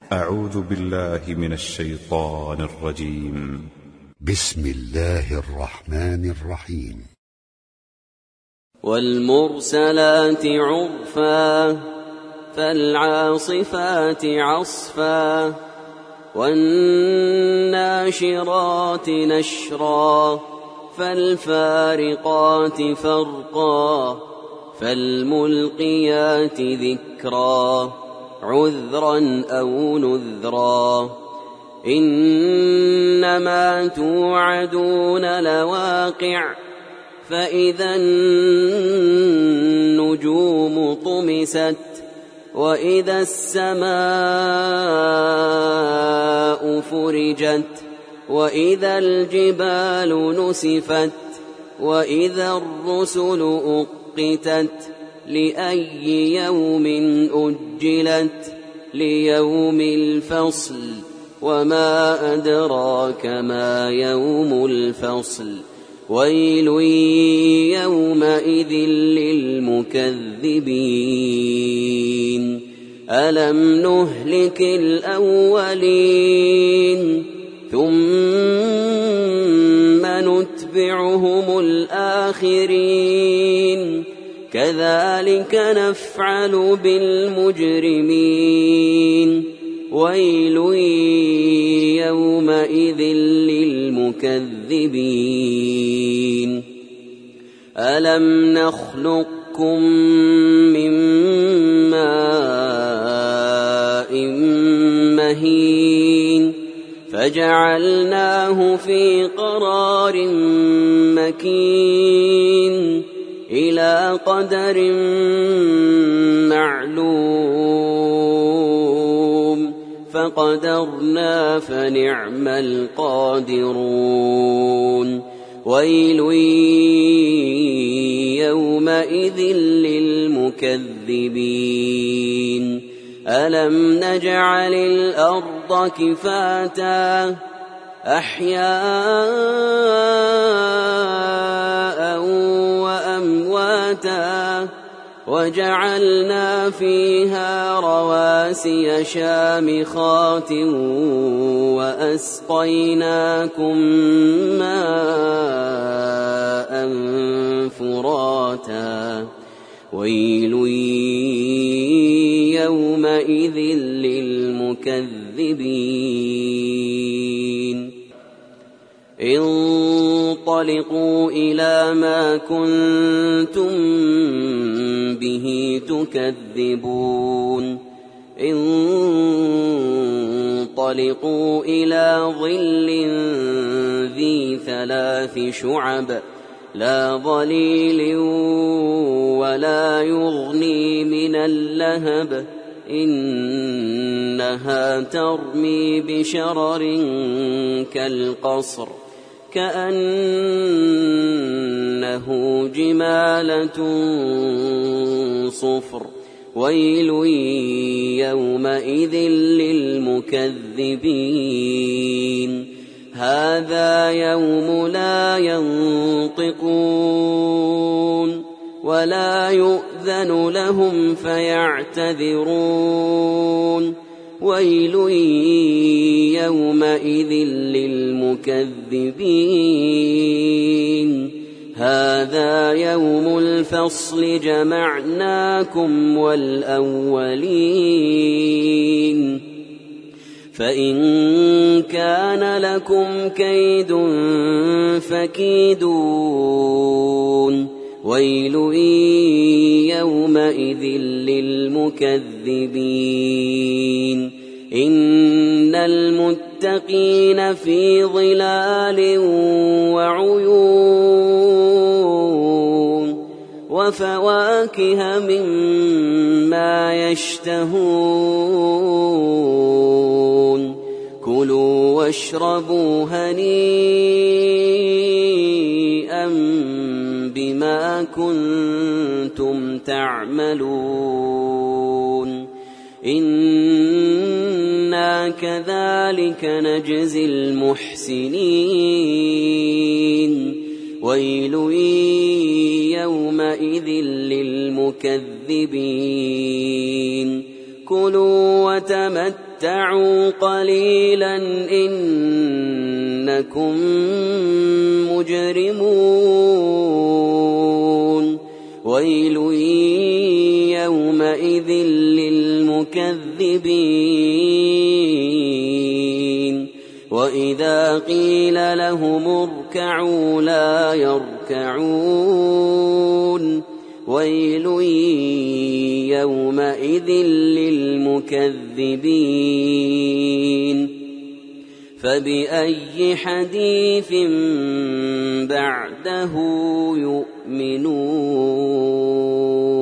أعوذ بالله من الشيطان الرجيم. بسم الله الرحمن الرحيم. والمرسلات عرفا فالعاصفات عصفا والناشرات نشرا فالفارقات فرقا فالملقيات ذكرا عذرا أو نذرا إنما توعدون لواقع فإذا النجوم طمست وإذا السماء فرجت وإذا الجبال نسفت وإذا الرسل أقتت لأي يوم أجلت ليوم الفصل وما أدراك ما يوم الفصل ويل يومئذ للمكذبين ألم نهلك الأولين ثم نتبعهم الآخرين كذلك نفعل بالمجرمين ويل يومئذ للمكذبين ألم نخلقكم من ماء مهين فجعلناه في قرار مكين إلى قدر معلوم فقدرنا فنعم القادرون ويل يومئذ للمكذبين ألم نجعل الأرض كفاتا أحياء وأمواتا وجعلنا فيها رواسي شامخات وأسقيناكم ماء فراتا ويل يومئذ للمكذبين انطلقوا إلى ما كنتم به تكذبون انطلقوا إلى ظل ذي 3 شعب لا ظليل ولا يغني من اللهب إنها ترمي بشرر كالقصر كأنه جمالة صفر ويل يومئذ للمكذبين هذا يوم لا ينطقون ولا يؤذن لهم فيعتذرون ويل يومئذ للمكذبين هذا يوم الفصل جمعناكم والأولين فإن كان لكم كيد فكيدون ويل يومئذ للمكذبين إن المتقين في ظلال وعيون وفواكه مما يشتهون كلوا واشربوا هنيئا بما كنتم تعملون إنا كذلك نجزي المحسنين ويل يومئذ للمكذبين كلوا وتمتعوا قليلا إنكم مجرمون ويل يومئذ للمكذبين وإذا قيل لهم اركعوا لا يركعون ويل يومئذ للمكذبين فبأي حديث بعده يؤمنون